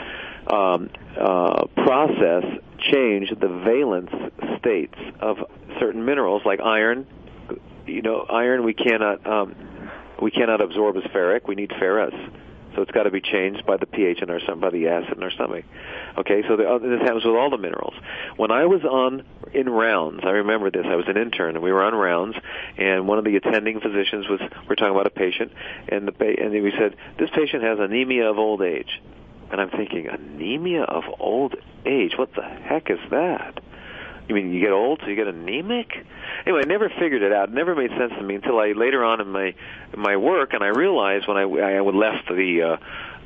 change the valence states of certain minerals like iron. You know, iron we cannot absorb as ferric. We need ferrous. So it's got to be changed by the pH in our by the acid in our stomach. Okay, so this happens with all the minerals. When I was in rounds, I remember this. I was an intern, and we were on rounds, and one of the attending physicians we're talking about a patient, and we said, this patient has anemia of old age. And I'm thinking, anemia of old age? What the heck is that? You mean you get old, so you get anemic? Anyway, I never figured it out. It never made sense to me until I later on in my work, and I realized when I left the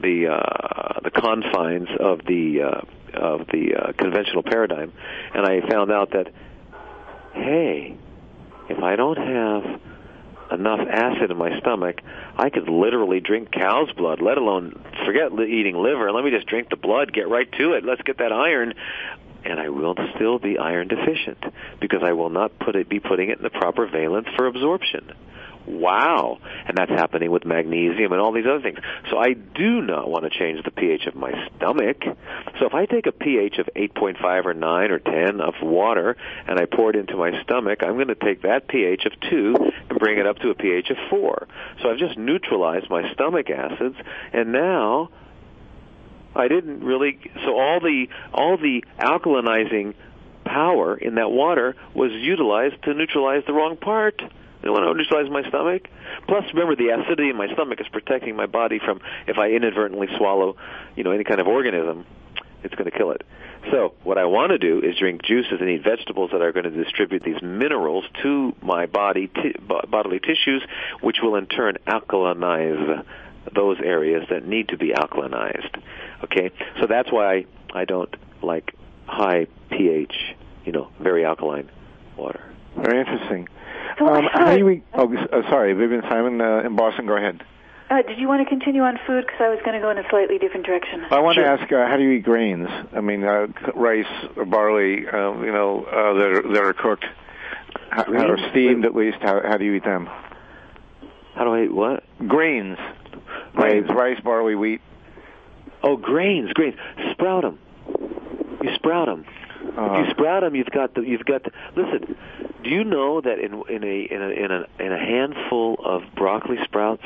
confines of the conventional paradigm, and I found out that, hey, if I don't have enough acid in my stomach, I could literally drink cow's blood, let alone forget eating liver. Let me just drink the blood, get right to it. Let's get that iron. And I will still be iron deficient because I will not be putting it in the proper valence for absorption. Wow. And that's happening with magnesium and all these other things. So I do not want to change the pH of my stomach. So if I take a pH of 8.5 or 9 or 10 of water and I pour it into my stomach, I'm going to take that pH of 2 and bring it up to a pH of 4. So I've just neutralized my stomach acids, and now I didn't really. So all the alkalinizing power in that water was utilized to neutralize the wrong part. I don't want to neutralize my stomach. Plus, remember, the acidity in my stomach is protecting my body from, if I inadvertently swallow, any kind of organism, it's going to kill it. So what I want to do is drink juices and eat vegetables that are going to distribute these minerals to my bodily tissues, which will in turn alkalinize those areas that need to be alkalinized. Okay? So that's why I don't like high pH, very alkaline water. Very interesting. How do we? Sorry, Vivian Simon in Boston. Go ahead. Did you want to continue on food? Because I was going to go in a slightly different direction. I want to ask, how do you eat grains? I mean, rice or barley, that are cooked, or steamed at least. How do you eat them? How do I eat what? Grains. Rice, barley, wheat. Oh, grains. Sprout them. You sprout them. If you sprout them, you've got. Listen, do you know that in a handful of broccoli sprouts,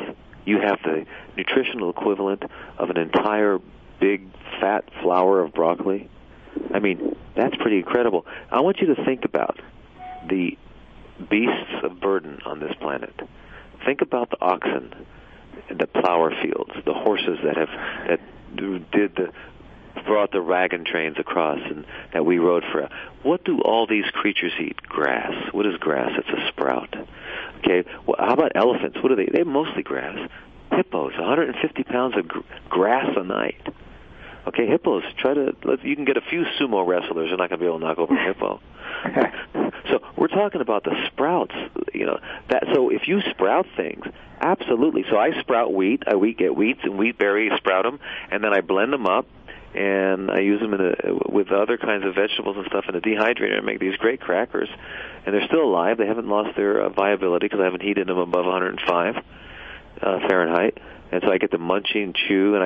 you have the nutritional equivalent of an entire big fat flower of broccoli. I mean, that's pretty incredible. I want you to think about the beasts of burden on this planet. Think about the oxen, the plow our fields, the horses that brought the wagon trains across and that we rode for. What do all these creatures eat? Grass. What is grass? It's a sprout. Okay. Well, how about elephants? What are they? They're mostly grass. Hippos, 150 pounds of grass a night. Okay, hippos. You can get a few sumo wrestlers. They're not going to be able to knock over a hippo. So we're talking about the sprouts. So if you sprout things, absolutely. So I sprout wheat. I get wheats and wheat berries, sprout them, and then I blend them up, and I use them with other kinds of vegetables and stuff in a dehydrator and make these great crackers. And they're still alive. They haven't lost their viability because I haven't heated them above 105 Fahrenheit. And so I get to munch and chew, and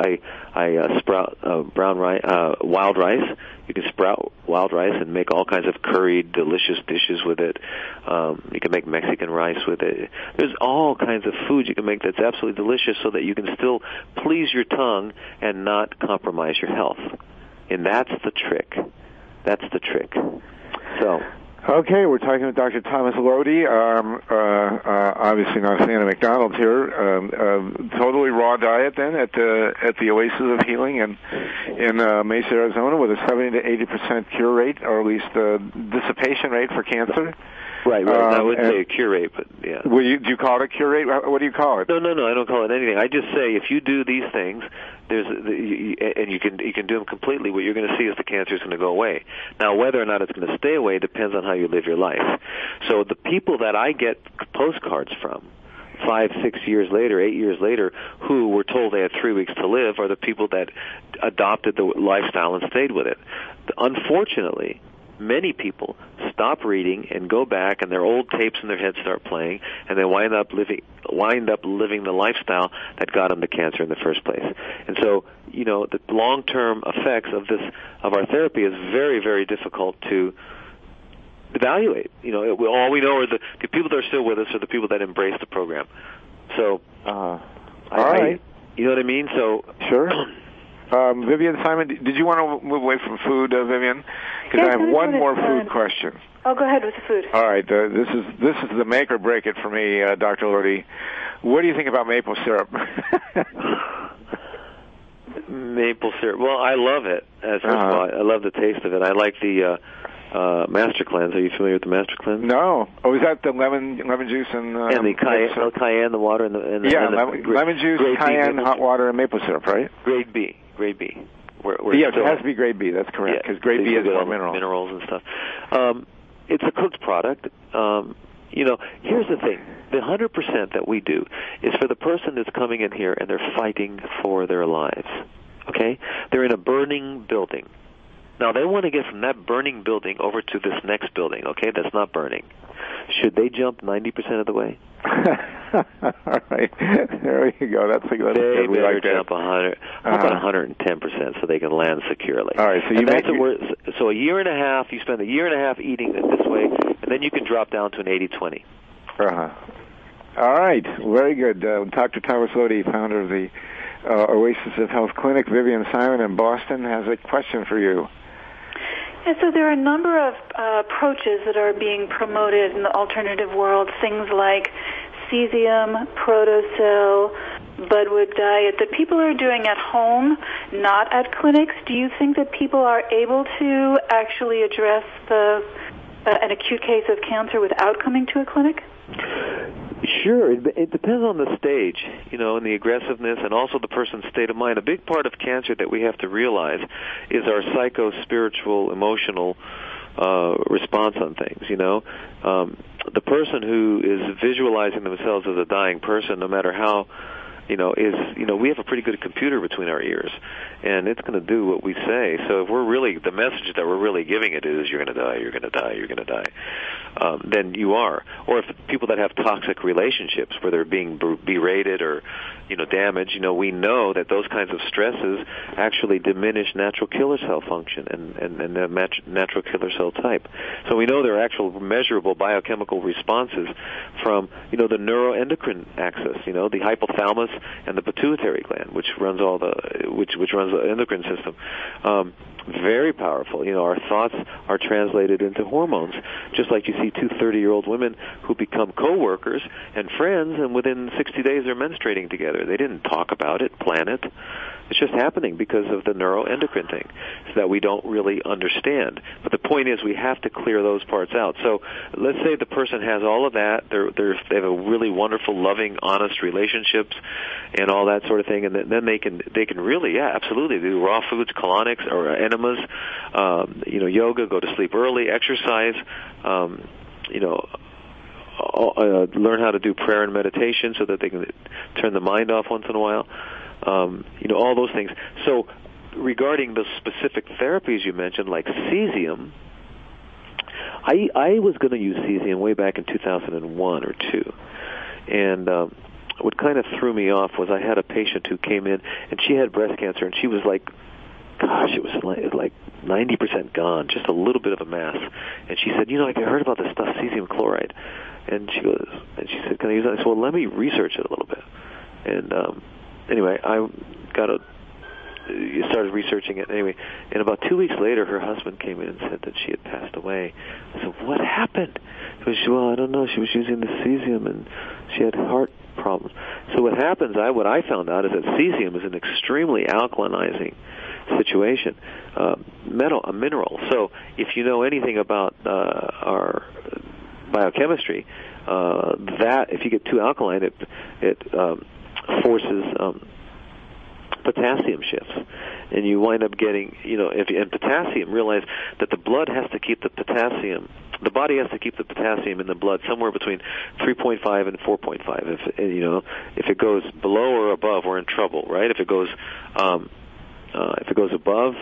I sprout brown rice, wild rice. You can sprout wild rice and make all kinds of curried, delicious dishes with it. You can make Mexican rice with it. There's all kinds of food you can make that's absolutely delicious so that you can still please your tongue and not compromise your health. And that's the trick. That's the trick. So... Okay, we're talking with Dr. Thomas Lody, obviously not a fan of McDonald's here. Totally raw diet then at the Oasis of Healing in Mesa, Arizona, with a 70 to 80% cure rate, or at least dissipation rate for cancer. Right. I wouldn't say a cure rate, but yeah. Do you call it a cure rate? What do you call it? No, I don't call it anything. I just say if you do these things, and you can do them completely, what you're going to see is the cancer is going to go away. Now, whether or not it's going to stay away depends on how you live your life. So the people that I get postcards from 5, 6 years later, 8 years later, who were told they had 3 weeks to live are the people that adopted the lifestyle and stayed with it. Unfortunately, many people stop reading and go back, and their old tapes in their head start playing, and they wind up living the lifestyle that got them the cancer in the first place. And so, the long-term effects of our therapy is very, very difficult to evaluate. All we know are the people that are still with us are the people that embrace the program. So, all right. You know what I mean? So sure. Vivian Simon, did you want to move away from food, Vivian? Because yes, I have one more food question. Oh, go ahead with the food. All right, this is the make or break it for me, Dr. Lody. What do you think about maple syrup? Maple syrup. Well, I love it. First of all, I love the taste of it. I like the Master Cleanse. Are you familiar with the Master Cleanse? No. Oh, is that the lemon juice and the cayenne, the water, and the lemon juice, cayenne, hot water, and maple syrup, right? Grade B. Yes, it has to be grade B. That's correct, because grade B has more minerals and stuff. It's a cooked product. Here's the thing. The 100% that we do is for the person that's coming in here and they're fighting for their lives. Okay? They're in a burning building. Now, they want to get from that burning building over to this next building, okay, that's not burning. Should they jump 90% of the way? All right. There you go. That's they good. We better like jump 100. How about 110% so they can land securely? All right. So a year and a half, you spend a year and a half eating it this way, and then you can drop down to an 80-20. All right. Very good. Dr. Thomas Lody, founder of the Oasis of Health Clinic. Vivian Simon in Boston has a question for you. Yeah, so there are a number of approaches that are being promoted in the alternative world, things like cesium, protocell, budwood diet, that people are doing at home, not at clinics. Do you think that people are able to actually address an acute case of cancer without coming to a clinic? Sure. It depends on the stage, and the aggressiveness and also the person's state of mind. A big part of cancer that we have to realize is our psycho-spiritual, emotional response on things, The person who is visualizing themselves as a dying person, no matter how we have a pretty good computer between our ears, and it's going to do what we say. So if we're really, the message that we're really giving it is, you're going to die, you're going to die, you're going to die, then you are. Or if people that have toxic relationships where they're being berated or, damaged, we know that those kinds of stresses actually diminish natural killer cell function and the natural killer cell type. So we know there are actual measurable biochemical responses from, the neuroendocrine axis, the hypothalamus and the pituitary gland, which runs which runs the endocrine system. Very powerful. Our thoughts are translated into hormones, just like you see two 30-year-old women who become co-workers and friends, and within 60 days they're menstruating together. They didn't talk about it, plan it. It's just happening because of the neuroendocrine thing, so that we don't really understand. But the point is, we have to clear those parts out. So let's say the person has all of that. They have a really wonderful, loving, honest relationships and all that sort of thing, and then they can really, absolutely do raw foods, colonics, or enemas, yoga, go to sleep early, exercise, learn how to do prayer and meditation so that they can turn the mind off once in a while. All those things. So regarding the specific therapies you mentioned, like cesium, I was going to use cesium way back in 2001 or 2. And what kind of threw me off was I had a patient who came in, and she had breast cancer, and she was like, it was like 90% gone, just a little bit of a mass. And she said, I heard about this stuff, cesium chloride. And she said, can I use that? I said, well, let me research it a little bit. And anyway, I started researching it. Anyway, and about 2 weeks later, her husband came in and said that she had passed away. I said, what happened? She was, well, I don't know. She was using the cesium, and she had heart problems. So what happens, what I found out is that cesium is an extremely alkalinizing situation, a mineral. So if you know anything about our biochemistry, that if you get too alkaline, it forces potassium shifts, and you wind up getting, and potassium, realize that the blood has to keep the potassium, the body has to keep the potassium in the blood somewhere between 3.5 and 4.5. If it goes below or above, we're in trouble, right? If it goes above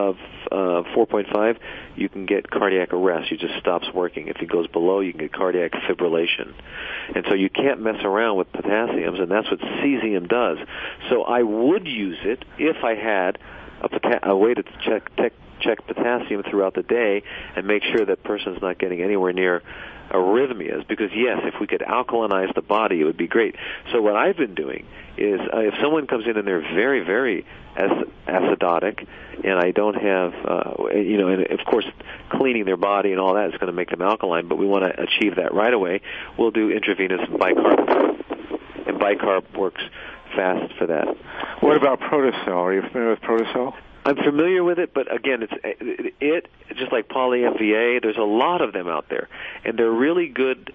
4.5, you can get cardiac arrest. It just stops working. If it goes below, you can get cardiac fibrillation. And so you can't mess around with potassiums, and that's what cesium does. So I would use it if I had a way to check potassium throughout the day and make sure that person's not getting anywhere near arrhythmias, because yes, if we could alkalinize the body, it would be great. So what I've been doing is if someone comes in and they're very, very acidotic, and I don't have, and of course cleaning their body and all that is going to make them alkaline, but we want to achieve that right away, we'll do intravenous bicarb, and bicarb works fast for that. What about Protocell? Are you familiar with Protocell? I'm familiar with it, but again, it's just like poly-MVA. There's a lot of them out there, and they're really good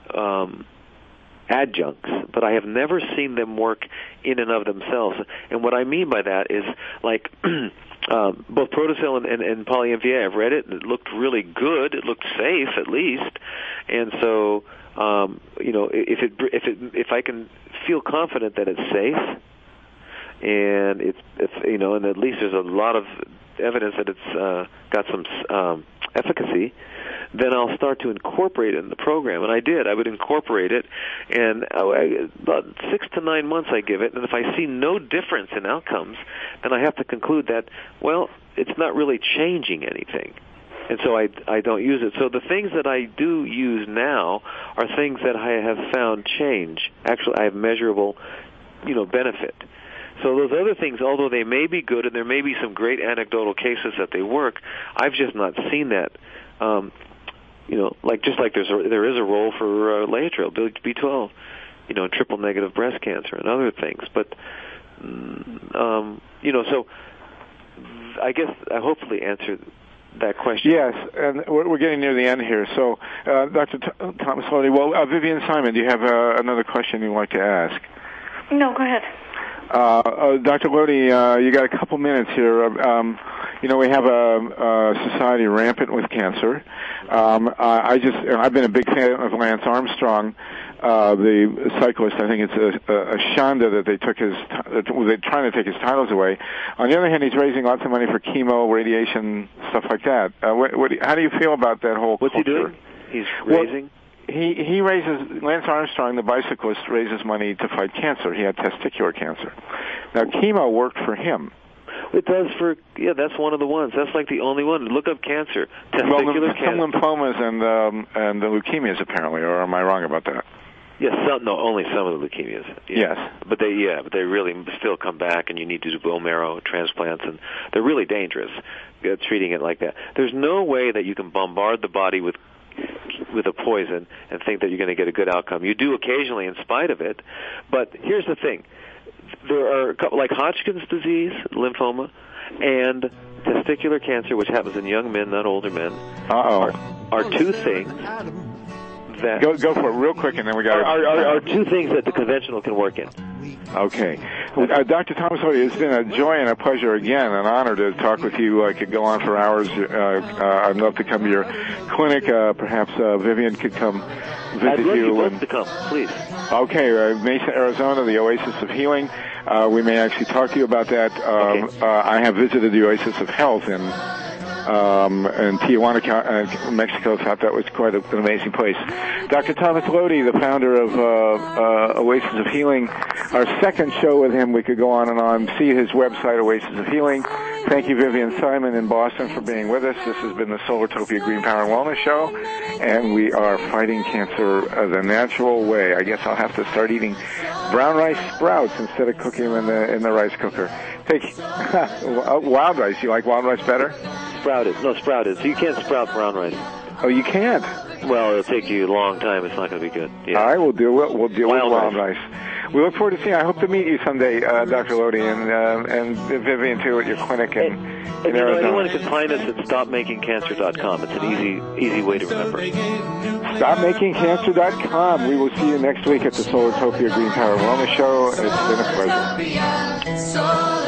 adjuncts, but I have never seen them work in and of themselves. And what I mean by that is, like, both Protocell and poly-MVA, I've read it, and it looked really good. It looked safe, at least. And so, if I can feel confident that it's safe, and and at least there's a lot of evidence that it's got some efficacy, then I'll start to incorporate it in the program. And I did. I would incorporate it, and about 6 to 9 months I give it, and if I see no difference in outcomes, then I have to conclude that, well, it's not really changing anything. And so I don't use it. So the things that I do use now are things that I have found change. Actually, I have measurable, benefit. So those other things, although they may be good and there may be some great anecdotal cases that they work, I've just not seen that. Like there is a role for Laetrile, B12, triple negative breast cancer and other things. But so I guess I hopefully answered that question. Yes, and we're getting near the end here. So, Dr. Thomas Lodi, Vivian Simon, do you have another question you'd like to ask? No, go ahead. Dr. Lodi, you got a couple minutes here. We have a society rampant with cancer. I've been a big fan of Lance Armstrong, the cyclist. I think it's a Shonda that they're trying to take his titles away. On the other hand, he's raising lots of money for chemo, radiation, stuff like that. How do you feel about that whole What's culture? he doing? He's raising? He raises, Lance Armstrong, the bicyclist, raises money to fight cancer. He had testicular cancer. Now, chemo worked for him. It does that's one of the ones. That's like the only one. Look up cancer. Testicular cancer. Some lymphomas and the leukemias, apparently, or am I wrong about that? Yes, only some of the leukemias. Yeah. Yes. But they really still come back, and you need to do bone marrow transplants, and they're really dangerous, treating it like that. There's no way that you can bombard the body with a poison and think that you're going to get a good outcome. You do occasionally in spite of it, but here's the thing. There are a couple, like Hodgkin's disease, lymphoma, and testicular cancer, which happens in young men, not older men, are two things that... Go for it real quick, and then we got are two things that the conventional can work in. Okay. Dr. Thomas Lody, it's been a joy and a pleasure again, an honor to talk with you. I could go on for hours. I'd love to come to your clinic. Perhaps Vivian could come visit I'd love you. I'd love to come, please. Okay, Mesa, Arizona, the Oasis of Healing. We may actually talk to you about that. Okay. I have visited the Oasis of Health in Tijuana, Mexico. Thought that was quite an amazing place. Dr. Thomas Lody, the founder of Oasis of Healing. Our second show with him, we could go on and on. See his website, Oasis of Healing. Thank you, Vivian Simon in Boston, for being with us. This has been the Solartopia Green Power and Wellness Show, and we are fighting cancer the natural way. I guess I'll have to start eating brown rice sprouts instead of cooking them in the rice cooker. Wild rice. You like wild rice better? Sprouted. So you can't sprout brown rice. Oh, you can't? Well, it'll take you a long time. It's not going to be good. Yeah. All right, we'll deal with wild rice. We look forward to seeing. I hope to meet you someday, Dr. Lody, and Vivian too at your clinic in Arizona. Anyone can find us at StopMakingCancer.com. It's an easy way to remember. StopMakingCancer.com. We will see you next week at the Solartopia Green Power Wellness Show. It's been a pleasure.